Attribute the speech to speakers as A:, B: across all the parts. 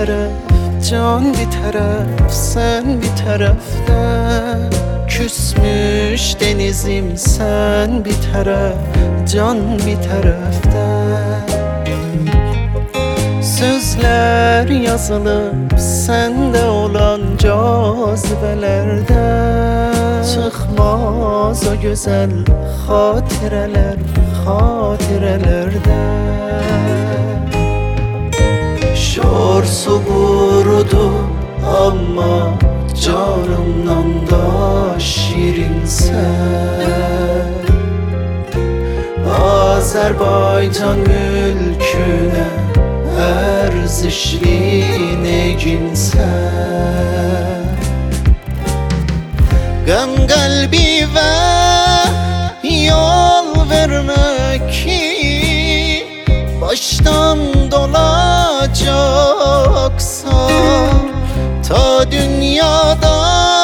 A: taraf, can bir taraf, sen bir tarafta. Küsmüş denizim sen bir taraf, can bir tarafta. Sözler yazılıp sende olan cazibelerde. Çıkmaz o güzel hatireler, hatirelerde. Şor su kurudu ama canımdan da şirinsen. Azerbaycan mülküne erzişliğine ginsen. Gam kalbi ve yol vermek ki baştan dolacaksa. Ta dünyada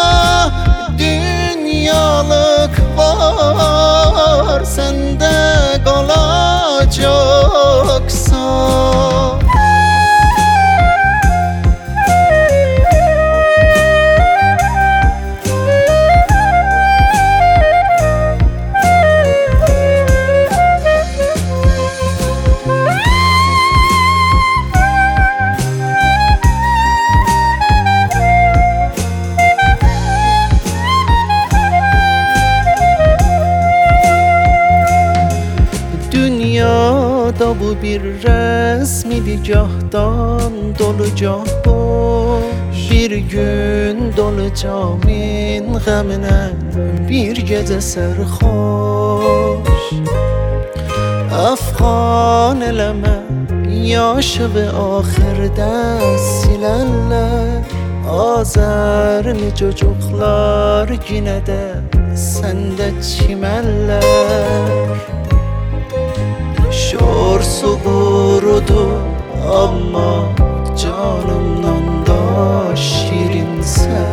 A: dünyalık var, sende kalacaksa. Dünyada bu bir resmi gahdan dolacak boş. Bir gün dolacağımın gamine, bir gece serhoş. Afgan eleme yaşı ve ahirde silenler. Azerli çocuklar yine de sende çimenler. Şor su kurudu ama canımdan da şirinsen.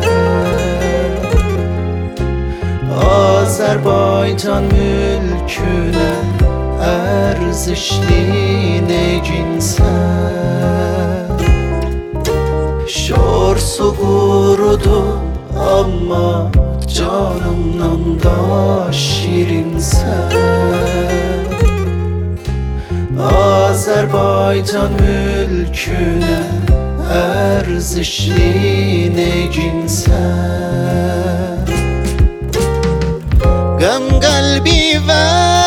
A: Azerbaycan mülküne erzişliğine ginsen. Şor su kurudu ama canımdan da şirinsen. Azerbaycan mülküne erzişliğine ginsen. Gam kalbi ve